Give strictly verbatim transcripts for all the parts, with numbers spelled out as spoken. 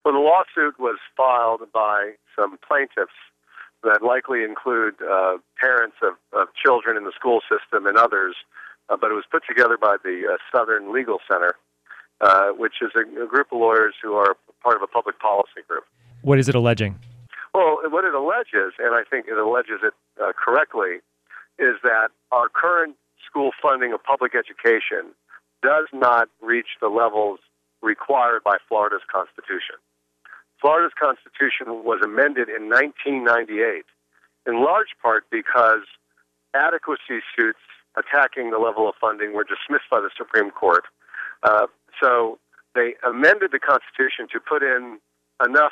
Well, the lawsuit was filed by some plaintiffs that likely include uh, parents of, of children in the school system and others, uh, but it was put together by the uh, Southern Legal Center, uh, which is a, a group of lawyers who are part of a public policy group. What is it alleging? Well, what it alleges, and I think it alleges it uh, correctly, is that our current school funding of public education does not reach the levels required by Florida's Constitution. Florida's Constitution was amended in nineteen ninety-eight, in large part because adequacy suits attacking the level of funding were dismissed by the Supreme Court. Uh, so they amended the Constitution to put in enough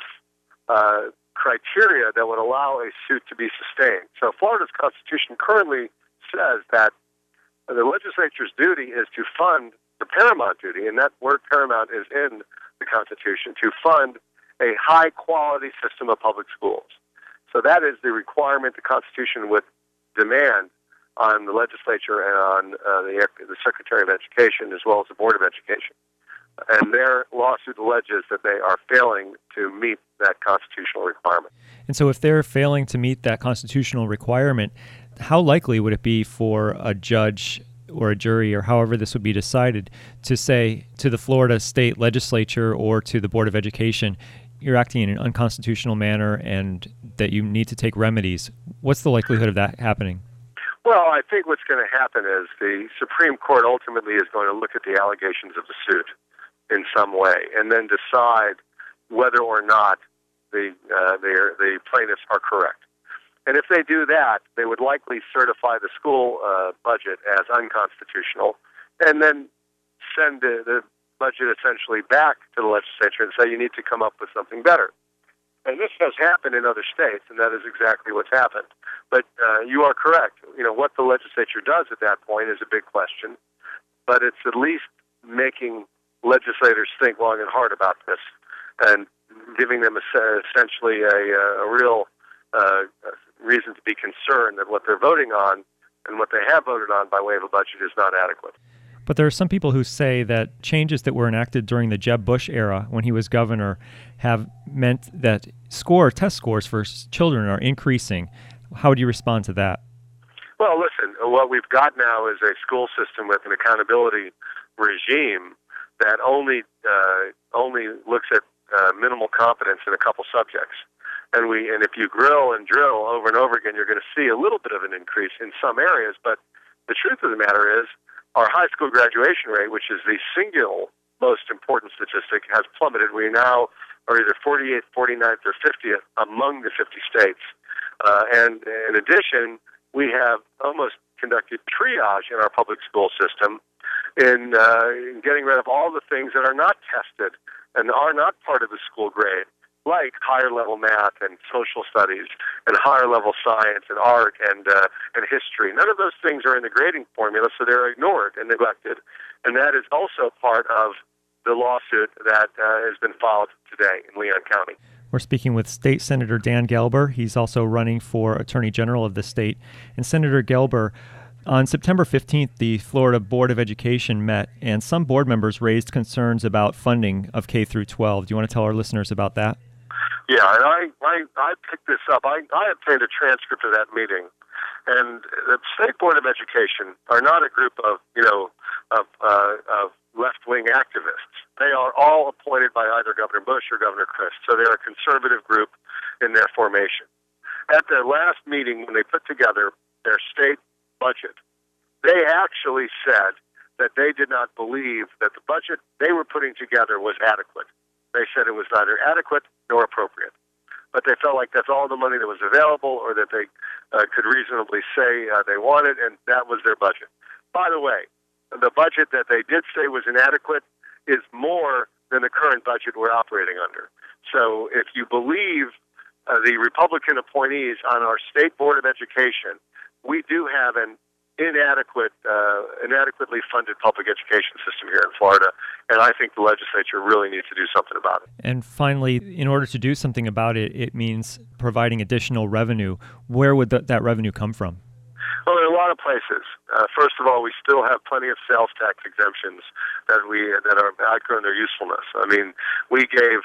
uh, criteria that would allow a suit to be sustained. So Florida's Constitution currently says that the legislature's duty is to fund the paramount duty, and that word paramount is in the Constitution, to fund a high-quality system of public schools. So that is the requirement the Constitution would demand on the legislature and on uh, the, the Secretary of Education as well as the Board of Education. And their lawsuit alleges that they are failing to meet that constitutional requirement. And so if they're failing to meet that constitutional requirement, how likely would it be for a judge or a jury, or however this would be decided, to say to the Florida State Legislature or to the Board of Education, you're acting in an unconstitutional manner and that you need to take remedies? What's the likelihood of that happening? Well, I think what's going to happen is the Supreme Court ultimately is going to look at the allegations of the suit in some way and then decide whether or not the, uh, the plaintiffs are correct. And if they do that, they would likely certify the school uh, budget as unconstitutional and then send the, the budget essentially back to the legislature and say you need to come up with something better. And this has happened in other states, and that is exactly what's happened. But uh, you are correct. You know, what the legislature does at that point is a big question, but it's at least making legislators think long and hard about this and giving them a, essentially a, a real uh, reason to be concerned that what they're voting on and what they have voted on by way of a budget is not adequate. But there are some people who say that changes that were enacted during the Jeb Bush era when he was governor have meant that score test scores for children are increasing. How would you respond to that? Well, listen, what we've got now is a school system with an accountability regime that only uh, only looks at uh, minimal competence in a couple subjects. And we and if you grill and drill over and over again, you're going to see a little bit of an increase in some areas. But the truth of the matter is, our high school graduation rate, which is the single most important statistic, has plummeted. We now are either forty-eighth, forty-ninth, or fiftieth among the fifty states. Uh, and in addition, we have almost conducted triage in our public school system in, uh, in getting rid of all the things that are not tested and are not part of the school grade, like higher level math and social studies and higher level science and art and uh, and history. None of those things are in the grading formula, so they're ignored and neglected. And that is also part of the lawsuit that uh, has been filed today in Leon County. We're speaking with State Senator Dan Gelber. He's also running for Attorney General of the state. And Senator Gelber, on September fifteenth, the Florida Board of Education met, and some board members raised concerns about funding of K through twelve. Do you want to tell our listeners about that? Yeah, and I, I, I picked this up. I, I obtained a transcript of that meeting. And the State Board of Education are not a group of, you know, of, uh, of left-wing activists. They are all appointed by either Governor Bush or Governor Christ. So they're a conservative group in their formation. At their last meeting, when they put together their state budget, they actually said that they did not believe that the budget they were putting together was adequate. They said it was neither adequate nor appropriate. But they felt like that's all the money that was available or that they uh, could reasonably say uh, they wanted, and that was their budget. By the way, the budget that they did say was inadequate is more than the current budget we're operating under. So if you believe uh, the Republican appointees on our State Board of Education, we do have an inadequate, uh, inadequately funded public education system here in Florida, and I think the legislature really needs to do something about it. And finally, in order to do something about it, it means providing additional revenue. Where would th- that revenue come from? Well, in a lot of places. Uh, first of all, we still have plenty of sales tax exemptions that we that are outgrown their usefulness. I mean, we gave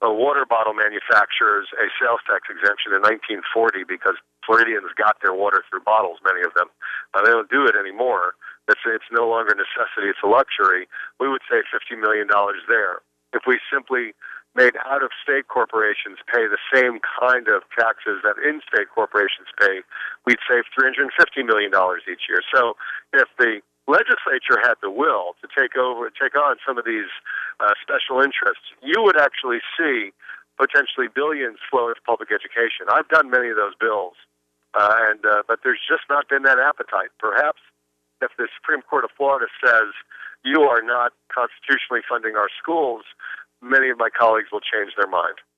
uh, water bottle manufacturers a sales tax exemption in nineteen forty because Floridians got their water through bottles, many of them. Uh, they don't do it anymore. It's, it's no longer a necessity, it's a luxury. We would save fifty million dollars there. If we simply made out-of-state corporations pay the same kind of taxes that in-state corporations pay, we'd save three hundred fifty million dollars each year. So if the legislature had the will to take over, take on some of these uh, special interests, you would actually see potentially billions flow into public education. I've done many of those bills, uh, and uh, but there's just not been that appetite. Perhaps if the Supreme Court of Florida says you are not constitutionally funding our schools, many of my colleagues will change their mind.